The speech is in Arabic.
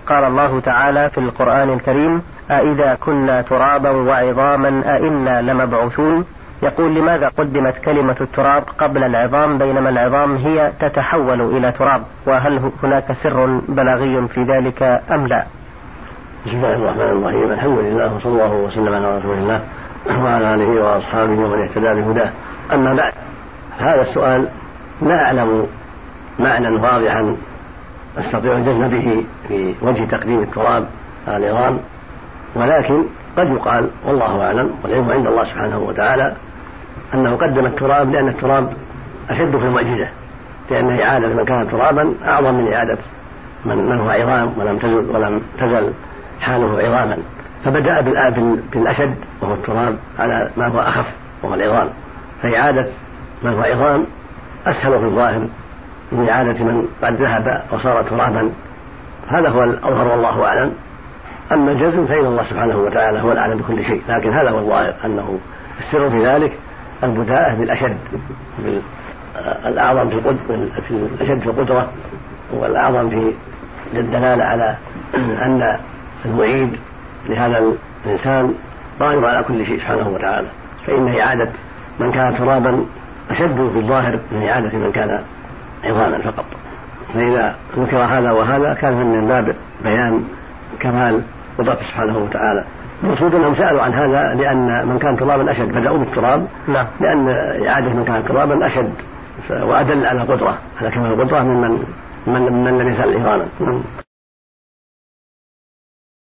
قال الله تعالى في القرآن الكريم: أإذا كنا ترابا وعظاما أإنا لمبعوثون. يقول: لماذا قدمت كلمة التراب قبل العظام بينما العظام هي تتحول إلى تراب؟ وهل هناك سر بلاغي في ذلك أم لا؟ بسم الله الرحمن الرحيم. الحمد لله وصلى الله وسلم على رسول الله وعلى آله وأصحابه ومن اهتدى بهداه. أما بعد، هذا السؤال لا أعلم معنى واضحا أستطيع الجزم به في وجه تقديم التراب على العظام، ولكن قد يقال والله أعلم والعلم عند الله سبحانه وتعالى أنه قدم التراب لأن التراب أشد في المعجزة، لأن إعادة من كان ترابا أعظم من إعادة من هو عظام ولم تزل حاله عظاما، فبدأ بالأشد وهو التراب على ما هو أخف وهو العظام، فإعادة من هو عظام أسهل في الظاهر من إعادة من قد ذهب وصار ترابا. هذا هو الأظهر والله أعلم. أما الجزم فإن الله سبحانه وتعالى هو الأعلم بكل شيء، لكن هذا هو الظاهر أنه السر في ذلك البداءة بالأشد، الأعظم في الأشد في القدرة والأعظم في الدلالة على أن المعيد لهذا الإنسان قادر على كل شيء سبحانه وتعالى، فإن إعادة من كان ترابا أشد في الظاهر من إعادة من كان عظاما فقط. فإذا ذكر هذا وهذا كان من باب بيان كمال قدرته سبحانه وتعالى. المقصود أنهم سألوا عن هذا لأن من كان ترابا أشد، بدأوا بالتراب لأن إعادة من كان ترابا أشد وأدل على قدرة، على كمال القدرة من لم يزل عظاما.